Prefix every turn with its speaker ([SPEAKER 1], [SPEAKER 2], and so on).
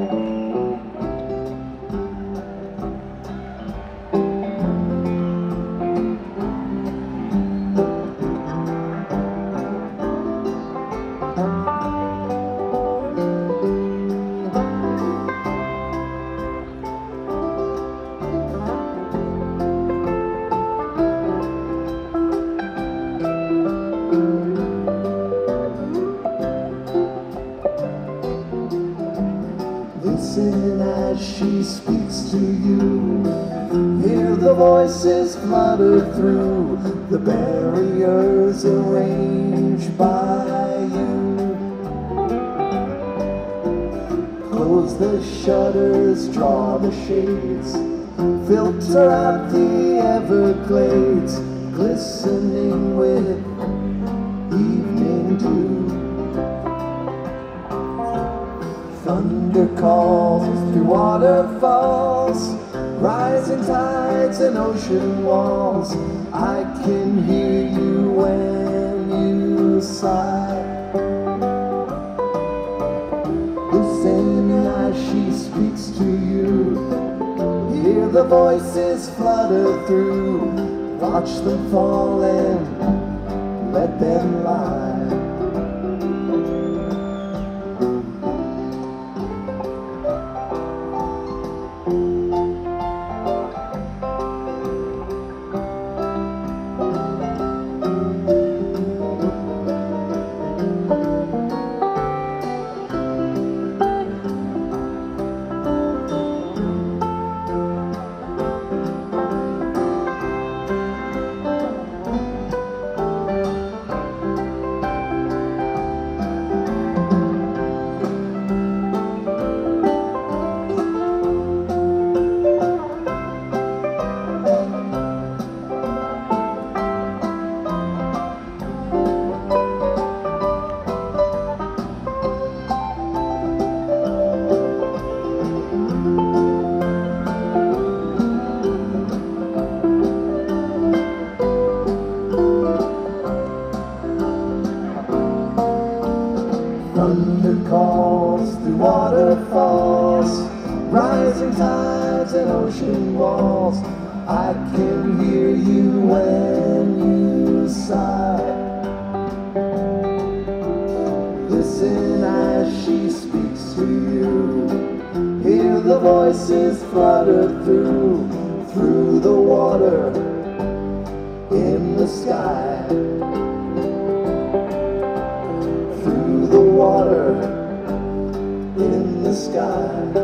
[SPEAKER 1] Listen as she speaks to you. Hear the voices flutter through the barriers arranged by you. Close the shutters, draw the shades, filter out the Everglades, glistening with evening dew. Thunder calls through waterfalls, rising tides and ocean walls. I can hear you when you sigh. Listen as she speaks to you. Hear the voices flutter through. Watch them fall and let them lie. Thunder calls through waterfalls, rising tides and ocean walls. I can hear you when you sigh. Listen as she speaks to you. Hear the voices flutter through the water in the sky. Through the water in the sky.